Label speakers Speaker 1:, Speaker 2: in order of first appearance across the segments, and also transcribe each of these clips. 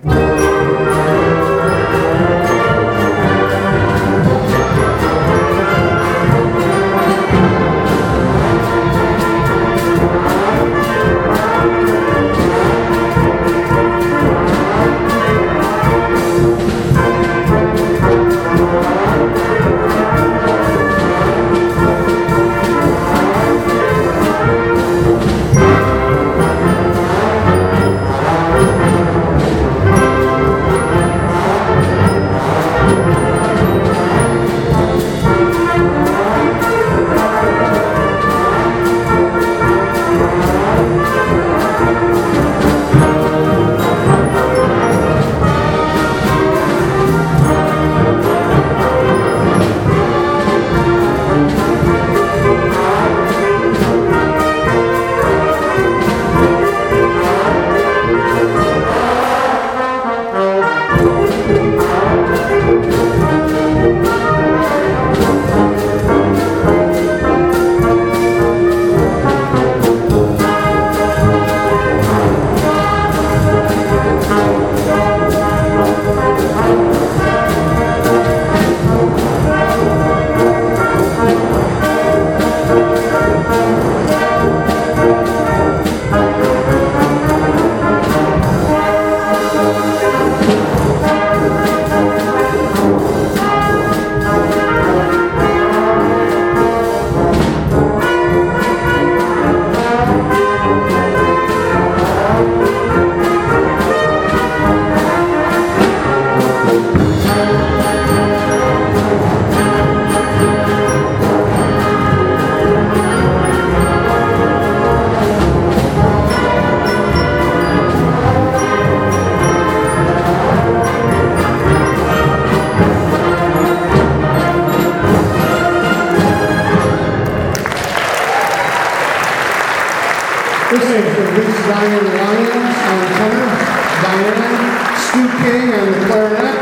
Speaker 1: This is Miss Diane Lyons on the tenor, Diane, Stu King on the clarinet,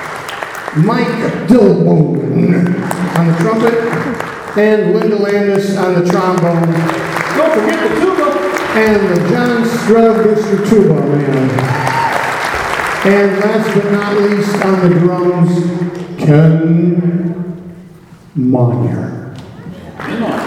Speaker 1: Mike Dillbone on the trumpet, and Linda Landis on the trombone.
Speaker 2: Don't forget the tuba.
Speaker 1: And the John Strudwister tuba man. And last but not least on the drums, Ken Meyer.